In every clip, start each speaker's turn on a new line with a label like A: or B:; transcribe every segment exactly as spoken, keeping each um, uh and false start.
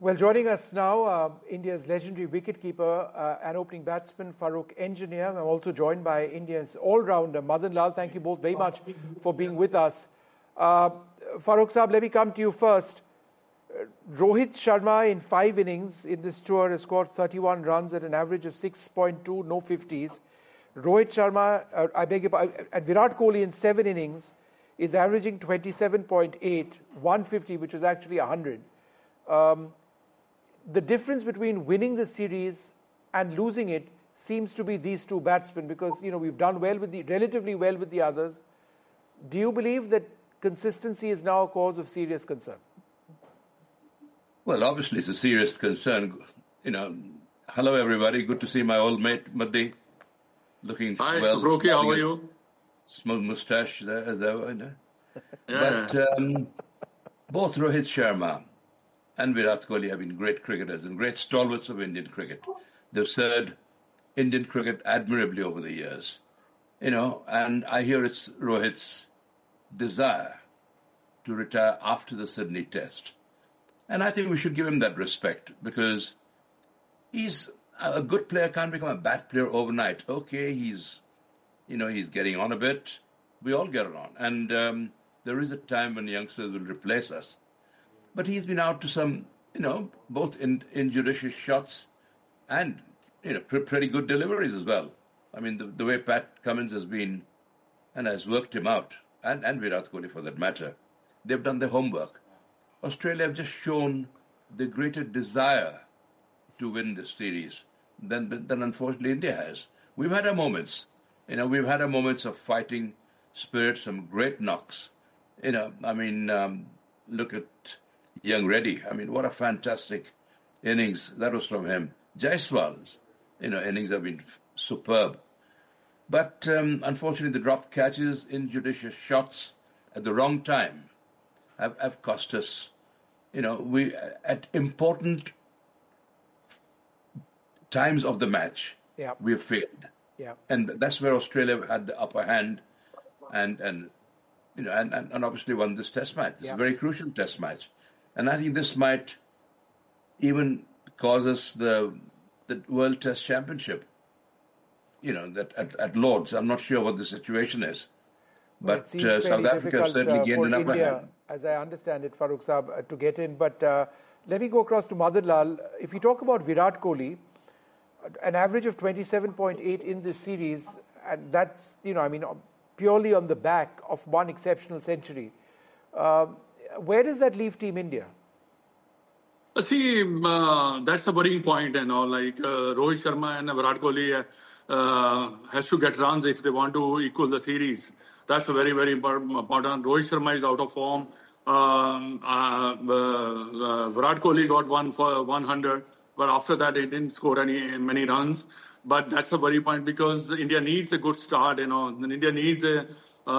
A: Well, joining us now, uh, India's legendary wicketkeeper uh, and opening batsman Farokh Engineer. I'm also joined by India's all-rounder Madan Lal. Thank you both very much for being with us. Uh, Farokh Saab, let me come to you first. Uh, Rohit Sharma in five innings in this tour has scored thirty-one runs at an average of six point two, no fifties. Rohit Sharma, uh, I beg your pardon, and Virat Kohli in seven innings is averaging twenty-seven point eight, one fifty, which is actually one hundred. Um, The difference between winning the series and losing it seems to be these two batsmen because, you know, we've done well with the, relatively well with the others. Do you believe that consistency is now a cause of serious concern?
B: Well, obviously it's a serious concern. You know, hello everybody. Good to see my old mate Madhi. Looking
C: Hi,
B: well.
C: Hi, how are you?
B: Smooth moustache there, as ever, you know.
C: Yeah.
B: But um, both Rohit Sharma and Virat Kohli have been great cricketers and great stalwarts of Indian cricket. They've served Indian cricket admirably over the years. You know, and I hear it's Rohit's desire to retire after the Sydney Test. And I think we should give him that respect because he's a good player, can't become a bad player overnight. Okay, he's, you know, he's getting on a bit. We all get on. And um, there is a time when youngsters will replace us. But he's been out to some, you know, both in, injudicious shots and, you know, pre- pretty good deliveries as well. I mean, the, the way Pat Cummins has been and has worked him out, and, and Virat Kohli for that matter, they've done their homework. Australia have just shown the greater desire to win this series than, than unfortunately India has. We've had our moments. You know, we've had our moments of fighting spirit, some great knocks. You know, I mean, um, look at young Reddy. I mean, what a fantastic innings that was from him. Jaiswal's, you know, innings have been f- superb. But um, unfortunately, the dropped catches, injudicious shots at the wrong time have, have cost us. You know, we at important times of the match,
A: yeah.
B: we've failed.
A: Yeah.
B: And that's where Australia had the upper hand and, and you know, and, and, and obviously won this test match. It's
A: yeah.
B: a very crucial test match. And I think this might even cause us the the World Test Championship, you know, that at, at Lord's. I'm not sure what the situation is. But
A: well,
B: uh, South Africa have certainly
A: uh,
B: gained an upper
A: India,
B: hand.
A: As I understand it, Farokh Saab, uh, to get in. But uh, let me go across to Madan Lal. If you talk about Virat Kohli, an average of twenty-seven point eight in this series, and that's, you know, I mean, purely on the back of one exceptional century. Uh, Where does that leave Team India?
C: See, uh, that's a worrying point, you know, like uh, Rohit Sharma and Virat Kohli uh, has to get runs if they want to equal the series. That's a very, very important. Rohit Sharma is out of form. Um, uh, uh, Virat Kohli got one for one hundred, but after that, he didn't score any many runs. But that's a worry point because India needs a good start, you know. India needs a, uh,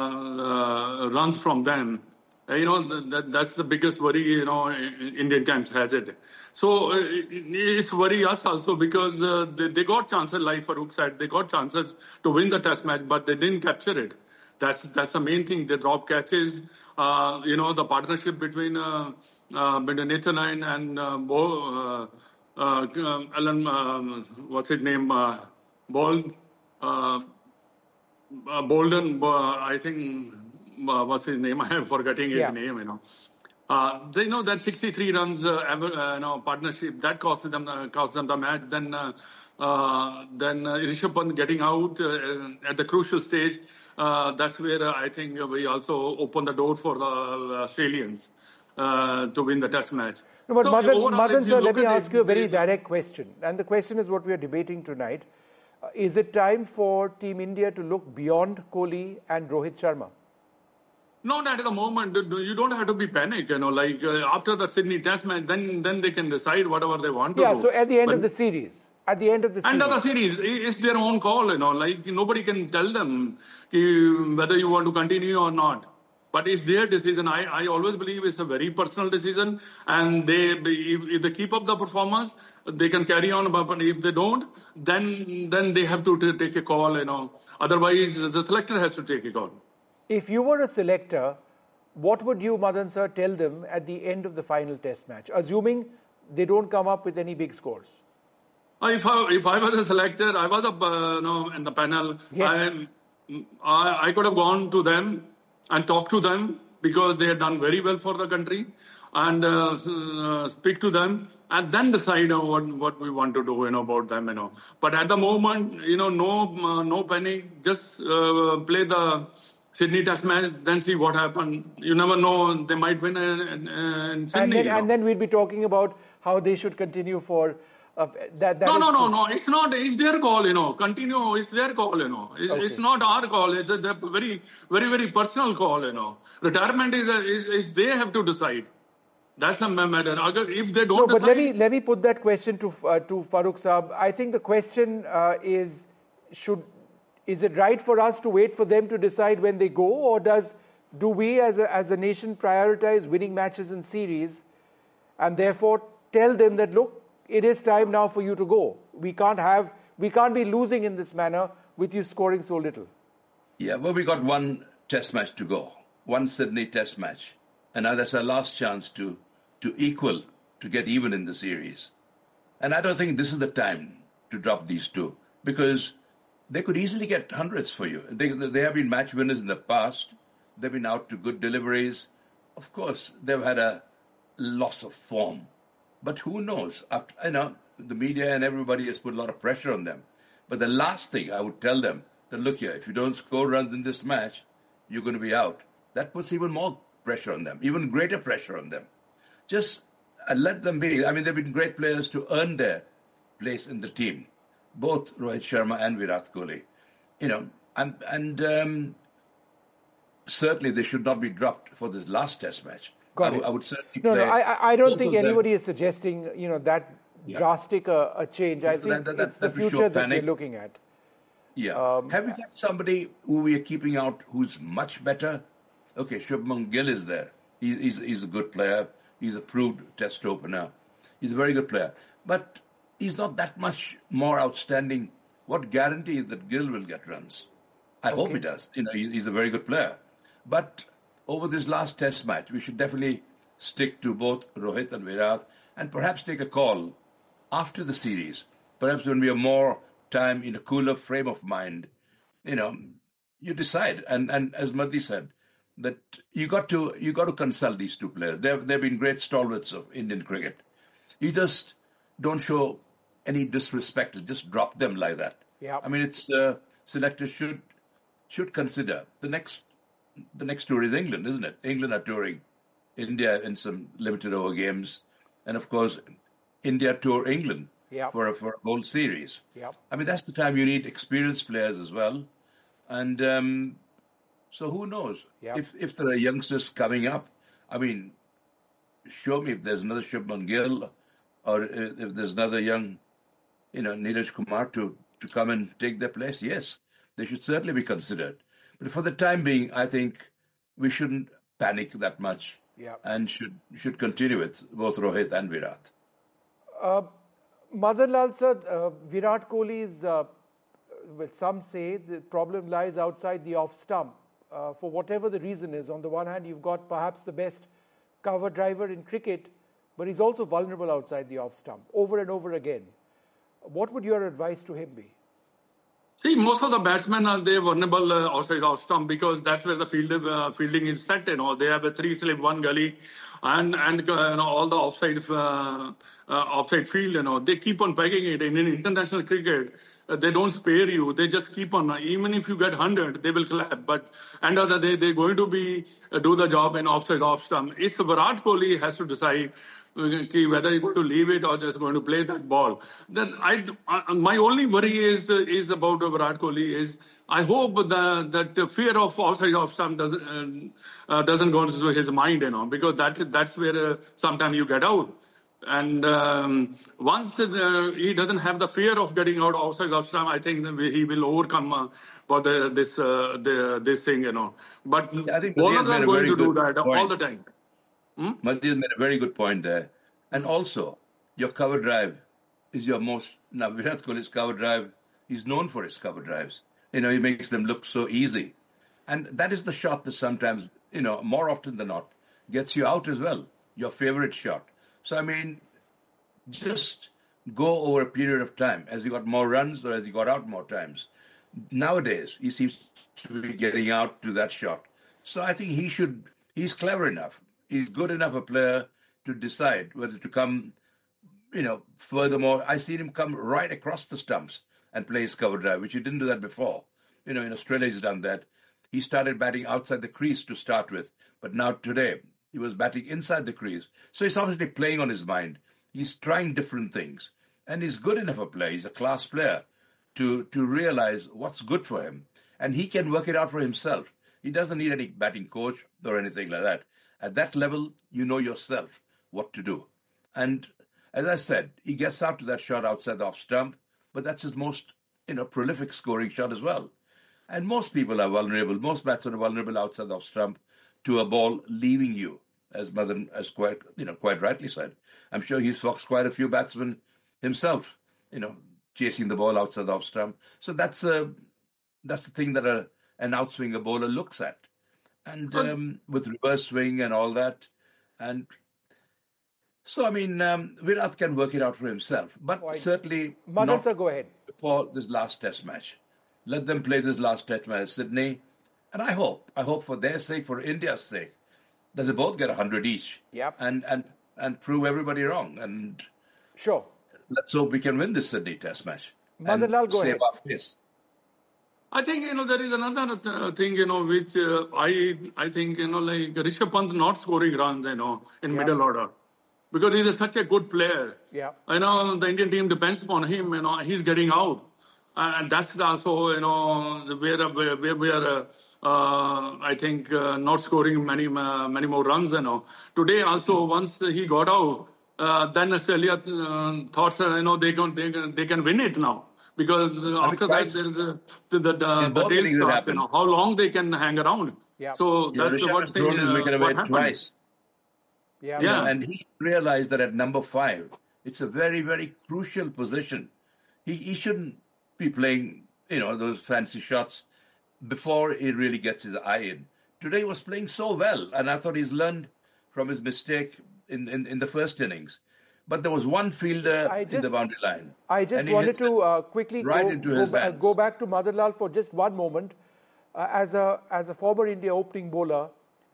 C: uh, runs from them. You know, that, that's the biggest worry, you know, Indian camp has it. So uh, it's worry us also because uh, they, they got chances, like Farokh said, they got chances to win the test match, but they didn't capture it. That's that's the main thing. They drop catches. Uh, you know, the partnership between uh, uh, between Nathan Lyon and uh, Bo, uh, uh, Alan, uh, what's his name, uh, Bold, uh, uh, Bolden, uh, I think. Uh, what's his name? I am forgetting his
A: yeah.
C: name. You know, uh, they know that sixty-three runs, uh, ever, uh, you know, partnership that cost them uh, cost them the match. Then, uh, uh, then uh, Rishabh Pant getting out uh, at the crucial stage. Uh, that's where uh, I think we also open the door for the Australians uh, to win the Test match.
A: No, but
C: so
A: Madan,
C: overall,
A: Madan sir, let me ask
C: it,
A: you a very direct question, and the question is what we are debating tonight. Uh, is it time for Team India to look beyond Kohli and Rohit Sharma?
C: Not at the moment. You don't have to be panicked, you know, like uh, after the Sydney Test match, then then they can decide whatever they want to
A: yeah,
C: do.
A: Yeah, so at the end
C: but
A: of the series, at the end of the
C: end
A: series.
C: of the series, it's their own call, you know, like nobody can tell them whether you want to continue or not. But it's their decision. I, I always believe it's a very personal decision. And they if, if they keep up the performance, they can carry on. But if they don't, then then they have to t- take a call, you know. Otherwise, the selector has to take a call.
A: If you were a selector, what would you, Madan sir, tell them at the end of the final test match? Assuming they don't come up with any big scores?
C: Uh, If I, if I was a selector, I was a, uh, you know, in the panel,
A: Yes.
C: I, I, I could have gone to them and talked to them because they had done very well for the country and uh, s- uh, speak to them and then decide you know, what, what we want to do you know, about them. You know. But at the moment, you know, no uh, no panic, just uh, play the Sydney Test match, then see what happens. You never know, they might win in, in, in Sydney.
A: And then,
C: you know.
A: and then we'll be talking about how they should continue for uh, that. that
C: No,
A: is
C: no, no,
A: true.
C: no. It's not. It's their call, you know. Continue. It's their call, you know. It's,
A: Okay.
C: it's not our call. It's a the very, very, very personal call, you know. Retirement is, a, is, is they have to decide. That's the matter. Agar- If they don't
A: No, but let
C: decide,
A: me let me put that question to uh, to Farooq Saab. I think the question uh, is: should is it right for us to wait for them to decide when they go, or does do we as a as a nation prioritize winning matches in series, and therefore tell them that look, it is time now for you to go. We can't have we can't be losing in this manner with you scoring so little.
B: Yeah, well, we got one test match to go, one Sydney test match. And now that's our last chance to, to equal, to get even in the series. And I don't think this is the time to drop these two because they could easily get hundreds for you. They, they have been match winners in the past. They've been out to good deliveries. Of course, they've had a loss of form. But who knows? After, you know, the media and everybody has put a lot of pressure on them. But the last thing I would tell them, that look here, if you don't score runs in this match, you're going to be out. That puts even more pressure on them, even greater pressure on them. Just uh, let them be. I mean, they've been great players to earn their place in the team, both Rohit Sharma and Virat Kohli. You know, and, and um, certainly they should not be dropped for this last test match.
A: Got
B: I,
A: it.
B: w- I would certainly
A: No,
B: play
A: no, I, I- I don't
B: both
A: think
B: of them.
A: anybody is suggesting, you know, that
B: Yeah.
A: drastic a, a change. I
B: That-
A: think
B: that- that-
A: it's the
B: that will show
A: future that we're
B: panic.
A: looking at.
B: Yeah.
A: Um,
B: Have we got somebody who we are keeping out who's much better? Okay, Shubman Gill is there. He, he's, he's a good player. He's a proved test opener. He's a very good player. But he's not that much more outstanding. What guarantee is that Gill will get runs? I hope he does. You know, he, he's a very good player. But over this last test match, we should definitely stick to both Rohit and Virat and perhaps take a call after the series. Perhaps when we have more time in a cooler frame of mind, you know, you decide. And, and as Madhi said, that you got to you got to consult these two players. They've they've been great stalwarts of Indian cricket. You just don't show any disrespect. Just drop them like that.
A: Yeah.
B: I mean, it's uh, selectors should should consider the next the next tour is England, isn't it? England are touring India in some limited over games, and of course, India tour England
A: Yeah.
B: for a, for a whole series.
A: Yeah.
B: I mean, that's the time you need experienced players as well, and um, so who knows
A: Yeah.
B: if if there are youngsters coming up. I mean, show me if there's another Shubman Gill, or if if there's another young, you know, Neeraj Kumar to to come and take their place. Yes, they should certainly be considered. But for the time being, I think we shouldn't panic that much,
A: Yeah.
B: and should should continue with both Rohit and Virat.
A: Madan Lal sir, uh, Virat Kohli's, uh, well, some say the problem lies outside the off stump. Uh, for whatever the reason is, on the one hand, you've got perhaps the best cover driver in cricket, but he's also vulnerable outside the off stump over and over again. What would your advice to him be?
C: See, most of the batsmen are they vulnerable uh, outside off stump because that's where the field, uh, fielding is set. You know, they have a three slip, one gully, and and uh, you know all the offside uh, uh, offside field. You know, they keep on pegging it. In, in international cricket, uh, they don't spare you. They just keep on. Uh, even if you get hundred, they will clap. But end of the day, they're going to be uh, do the job in offside off stump. If Virat Kohli has to decide whether he's going to leave it or just going to play that ball. Then I, uh, my only worry is uh, is about Virat Kohli is I hope the, that the fear of outside off stump doesn't uh, uh, doesn't go into his mind, you know, because that that's where uh, sometimes you get out. And um, once uh, he doesn't have the fear of getting out outside off stump, I think that he will overcome uh, for the, this uh, the, this thing, you know. But
B: Yeah, I think
C: bowlers
B: Madhi has made
C: are
B: a
C: going
B: very
C: to do
B: good
C: that
B: point.
C: all the time.
B: Madhi has made a very good point there. And also, your cover drive is your most... Now, Virat Kohli's cover drive, he's known for his cover drives. You know, he makes them look so easy. And that is the shot that sometimes, you know, more often than not, gets you out as well. Your favorite shot. So, I mean, just go over a period of time as he got more runs or as he got out more times. Nowadays, he seems to be getting out to that shot. So I think he should, he's clever enough. He's good enough a player to decide whether to come, you know, furthermore. I seen him come right across the stumps and play his cover drive, which he didn't do that before. You know, in Australia, he's done that. He started batting outside the crease to start with. But now today, he was batting inside the crease. So he's obviously playing on his mind. He's trying different things. And he's good enough a player. He's a class player to, to realize what's good for him. And he can work it out for himself. He doesn't need any batting coach or anything like that. At that level, you know yourself what to do. And as I said, he gets out to that shot outside the off stump, but that's his most, you know, prolific scoring shot as well. And most people are vulnerable. Most batsmen are vulnerable outside the off stump to a ball leaving you, as Madan has quite, you know, quite rightly said. I'm sure he's foxed quite a few batsmen himself, you know, chasing the ball outside the off stump. So that's a, that's the thing that a, an outswinger bowler looks at. And um, with reverse swing and all that. And so, I mean, um, Virat can work it out for himself. But
A: Why?
B: certainly
A: Madan
B: not
A: sir, go ahead.
B: for this last test match. Let them play this last test match at Sydney. And I hope, I hope for their sake, for India's sake, that they both get one hundred each.
A: Yep.
B: And, and, and prove everybody wrong. And
A: Sure.
B: let's hope we can win this Sydney test match.
A: Madan Lal,
B: and
A: go
B: save
A: ahead.
B: our face.
C: I think, you know, there is another th- thing, you know, which uh, I I think, you know, like Rishabh Pant not scoring runs, you know, in
A: Yeah.
C: middle order. Because he's a, such a good player.
A: Yeah.
C: I know the Indian team depends upon him, you know, he's getting out. And that's also, you know, where, where, where we are, uh, uh, I think, uh, not scoring many uh, many more runs, you know. Today also, once he got out, uh, then Australia uh, thought, uh, you know, they can, they, can, they can win it now. Because uh, after that,
B: twice-
C: there is a, the, the, the,
B: In
C: the
B: both
C: tail
B: innings it
C: starts, you
B: happened.
C: know, how long they can hang around.
A: Yeah.
C: So
B: Yeah,
C: that's the
B: Rishabh
C: one
B: has
C: thing.
B: thrown his
C: uh,
B: wicket
C: what
B: away
C: happened.
B: twice.
A: Yeah.
B: You know,
C: Yeah.
B: and he realized that at number five, it's a very, very crucial position. He he shouldn't be playing, you know, those fancy shots before he really gets his eye in. Today he was playing so well, and I thought he's learned from his mistake in, in, in the first innings. But there was one fielder
A: I
B: in the
A: just-
B: boundary line.
A: I just
B: and he
A: wanted
B: hits
A: to
B: it
A: uh, quickly
B: right
A: go,
B: into
A: go,
B: his
A: ba-
B: hands.
A: go back to Madan Lal for just one moment. Uh, as a as a former India opening bowler,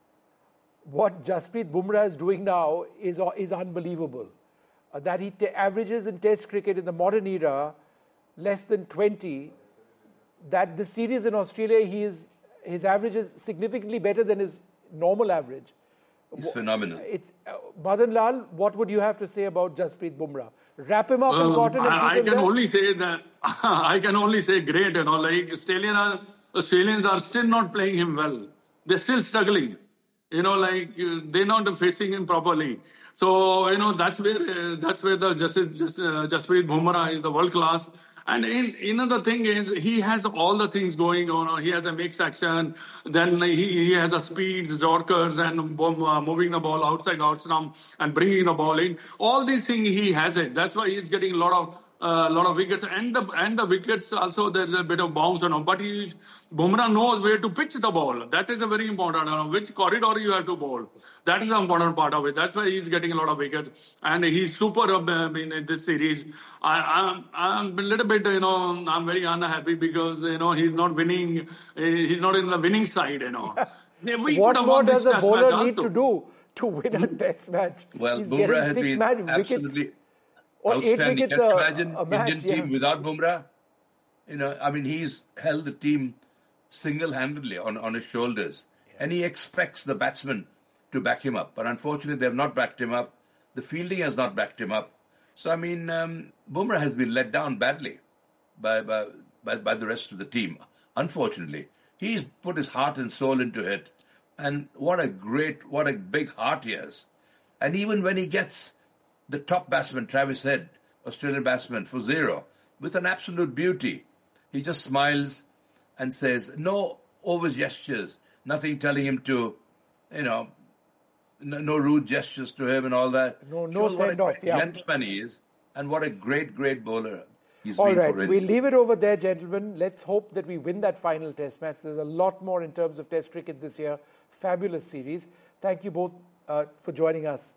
A: what Jasprit Bumrah is doing now is is unbelievable. Uh, that he t- averages in Test cricket in the modern era less than twenty. That this series in Australia, he is his average is significantly better than his normal average.
B: He's phenomenal.
A: It's uh, Madan Lal. What would you have to say about Jasprit Bumrah? Wrap him up in
C: Um,
A: cotton and
C: I, I
A: keep him
C: can
A: there?
C: only say that I can only say great, you know, like Australian are, Australians are still not playing him well. They're still struggling. You know, like uh, they're not facing him properly. So, you know, that's where uh, that's where the Jasprit just, uh, Jasprit Bumrah is the world class. And in, you know, the thing is, he has all the things going on. He has a mix action, then he, he has a speeds, Yorkers, and boom, uh, moving the ball outside, outside, and bringing the ball in. All these things he has it. That's why he's getting a lot of a uh, lot of wickets, and the and the wickets also there's a bit of bounce and all. But he, Bumrah knows where to pitch the ball. That is a very important. You know, which corridor you have to bowl. That is the important part of it. That's why he's getting a lot of wickets, and he's super uh, in this series. I, I'm I'm a little bit, you know, I'm very unhappy because you know he's not winning. He's not in the winning side. You know, we
A: What
C: could have
A: more
C: won this
A: does a
C: test
A: bowler
C: match
A: need
C: also.
A: to do to win a Test match?
B: Well,
A: He's
B: Bumrah
A: getting
B: has
A: six
B: been
A: match wickets
B: absolutely
A: or eight
B: outstanding.
A: wickets
B: Can you
A: a,
B: imagine
A: a match.
B: Indian
A: Yeah.
B: team without Bumrah? You know, I mean, he's held the team single-handedly on, on his shoulders. And he expects the batsmen to back him up. But unfortunately, they have not backed him up. The fielding has not backed him up. So, I mean, um, Bumrah has been let down badly by, by, by, by the rest of the team. Unfortunately, he's put his heart and soul into it. And what a great, what a big heart he has. And even when he gets the top batsman, Travis Head, Australian batsman, for zero, with an absolute beauty, he just smiles and says, no over gestures, nothing telling him to, you know, no, no rude gestures to him and all that.
A: No- no
B: Shows what a
A: send-off,
B: great
A: yeah.
B: gentleman he is, and what a great, great bowler he's
A: All
B: been
A: right,
B: for India.
A: we'll leave it over there, gentlemen. Let's hope that we win that final Test match. There's a lot more in terms of Test cricket this year. Fabulous series. Thank you both uh, for joining us.